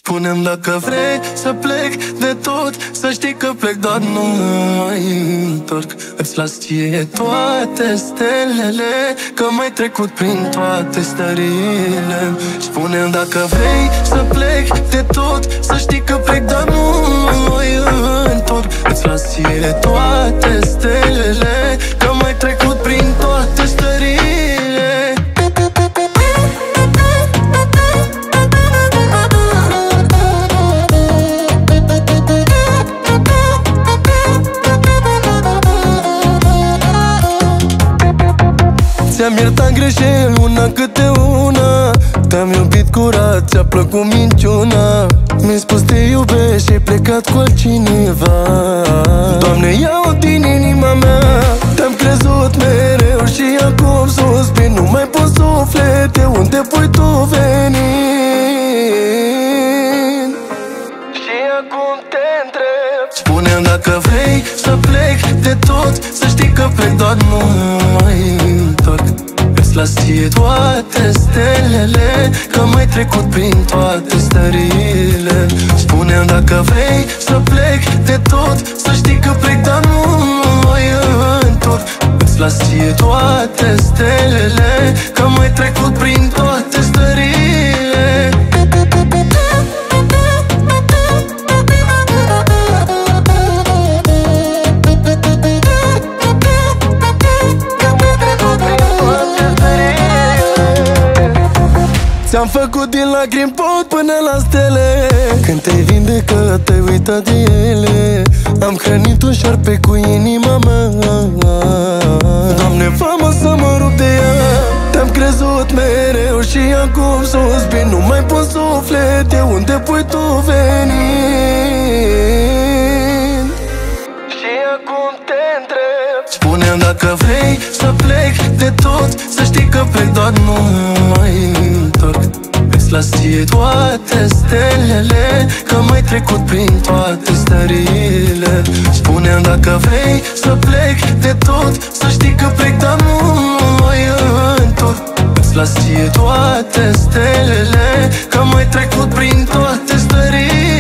Spune-mi dacă vrei să plec de tot, să știi că plec, dar nu mai întorc. Îți las ție toate stelele, că mai trecut prin toate stările. Spune-mi dacă vrei să plec de tot, să știi că plec, dar nu mai întorc. Îți las ție toate stelele, că mai trecut prin toate stările. Ți-am iertat greșeli una câte una, te-am iubit curat, ți-a plăcut minciuna. Mi-ai spus te iubești și ai plecat cu altcineva. Doamne, ia-o din inima mea, te-am crezut mereu și acum suspin. Nu mai pot suflete, unde pui tu venin? Și acum te întreb, spune-mi dacă vrei să plec de tot, să știi că plec, dar nu mai întorc. Îți las ție toate stelele, că mai trecut prin toate stările. Spune-mi dacă vrei să plec de tot, să știi că plec, dar nu mai întorc. Îți las ție toate stelele, că mai trecut prin toate stările. Ți-am făcut din lacrimi pot până la stele. Când te-ai vindecat, te-ai uitat de ele. Am hrănit un șarpe cu inima mea. Doamne, fă-mă să mă rup de ea. Te-am crezut mereu și acum suspin. Nu mai pot suflete, unde pui tu venin? Și acum te întreb, spune-mi dacă vrei să plec de tot, să știi că plec, dar nu mai întorc. Îți las ție toate stelele, că mai trecut prin toate stările. Spune-mi dacă vrei să plec de tot, să știi că plec, dar nu mai întorc. Îți las ție toate stelele, că mai trecut prin toate stările.